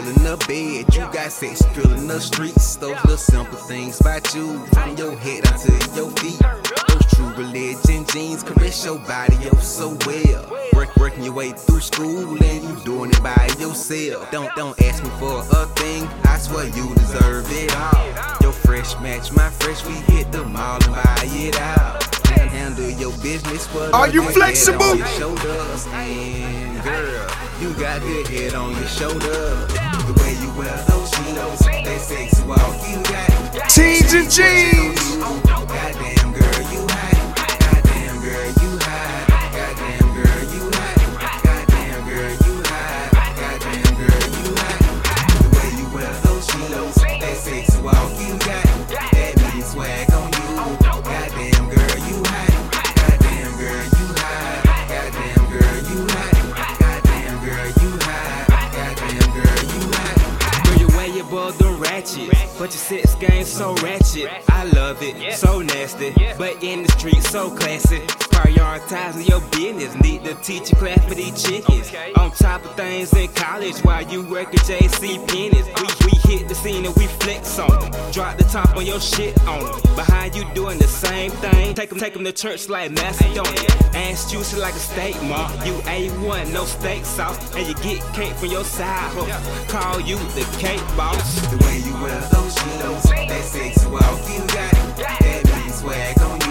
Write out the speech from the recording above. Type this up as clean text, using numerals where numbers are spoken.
real in the bed, you got sex appeal in the streets. Those little simple things about you, from your head down to your feet. Those true religion jeans caress your body so well. Working your way through school and you doing it by yourself. Don't ask me for a thing, I swear you deserve it all. Your fresh match, my fresh, we hit the mall and buy it out. Handle your business, but are you flexible? On your shoulders. And girl, you got good head on your shoulder. The way you wear those chinos, that sexy walk you got. Teens and jeans. Goddamn girl, you hot. Goddamn girl, you hot. Goddamn girl, you hot. Goddamn girl, you hot. Goddamn girl, you hot. The way you wear those chinos, that sexy walk you got. That means swag on you. Goddamn girl, you hot. Goddamn girl, you hot. Goddamn girl, you hot. Goddamn girl, you hot. Goddamn girl, you hot. Girl, you wear your boy the ratchet, but your sex game so ratchet. I love it, so nasty, but in the street so classy. Prioritizing your business, need to teach a class for these chickens. On top of things in college while you work at JC Penney's. We hit the scene and we flex on them. Drop the top on your shit on them. Behind you doing the same thing. Take them to church like Macedonia. Ass juicy like a steak mark. You A1, no steak sauce. And you get cake from your side hook. Call you the cake boss. The way you wear those chinos, that sexy walk you got. That means swag on you.